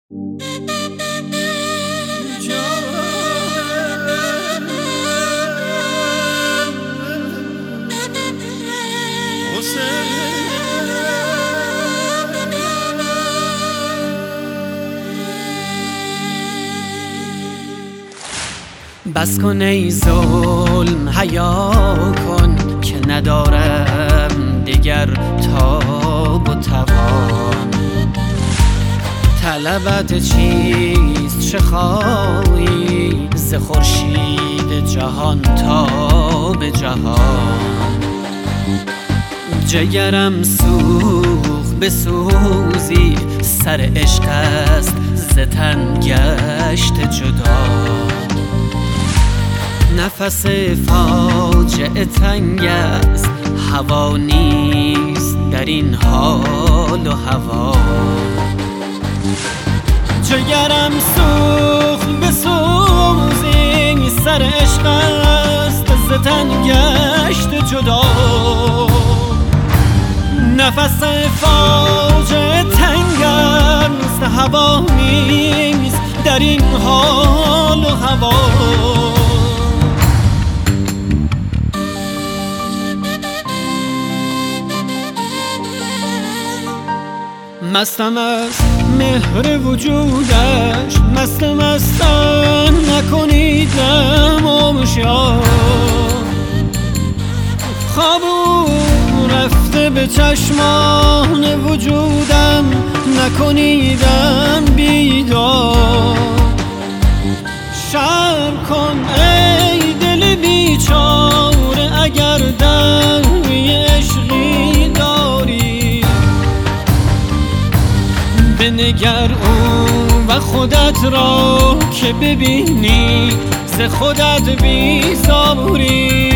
بس کن ای ظلم حیا کن که ندارم دیگر تاب و توان. طلبت چیست چه خواهی ز خورشید جهان تا به جهان. جگرم سوخت بسوزی سر عشق است ز تن گشت جدا. نفس فاجعه تنگ است هوا نیست در این حال و هوا. جگرم سوخت بسوزی سر عشق است ز تن گشت جدا. نفس فاجعه تنگ است هوا نیست در این حال و هوا. مستم از مهر وجودش مستم نکنیدم آموشیار. خوابو رفته به چشمان وجودم نکنیدم بیدار. شرم کن ای دل بیچاره اگر دعوی عشقی داری. بنگر او و خودت را که ببینی ز خودت بیزاری.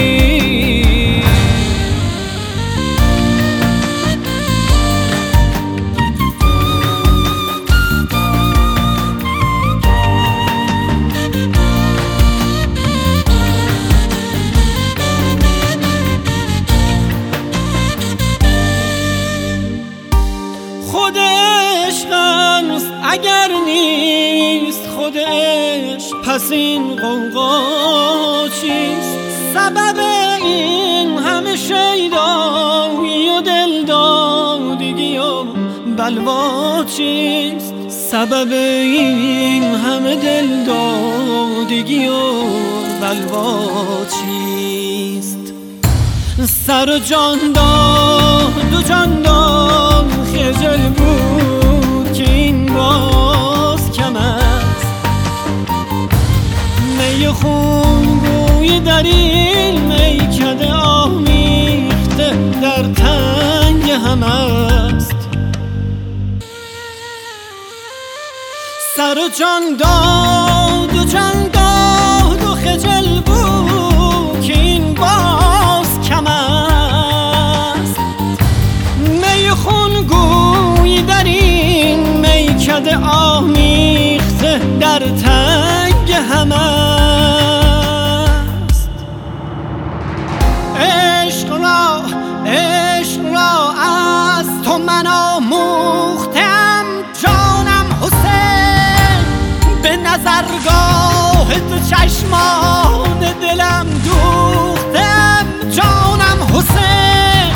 خود عشق است اگر نیست خود عشق پس این غوغا چیست؟ سبب این همه شیدایی و دلدادگی و بلوا چیست؟ سبب این همه دلدادگی و بلوا چیست؟ سر و جان داد و جان داد خجل بود که این باز کم است. می خونگوی در این میکده آمیخته در تنگ هم است. سر و جان داد و جان داد و خجل بود که این باز کم است. می خونگوی در این میکده آمیخته در تنگ هم است. عشق را از تو من آموختم جانم حسین. به نظرگاه تو چشمان دلم دوختم جانم حسین.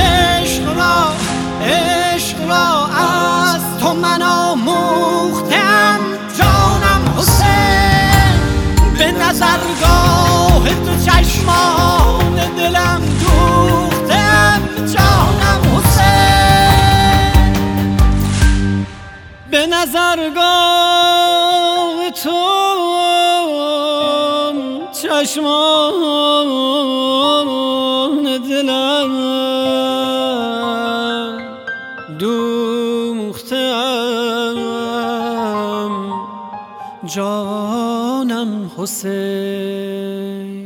عشق را از تو من آموختم جانم حسین. به نظرگاه تو چشمان دلم دوختم جانم حسین. به نظرگاه تو چشمان دلم دوختم جانم حسین.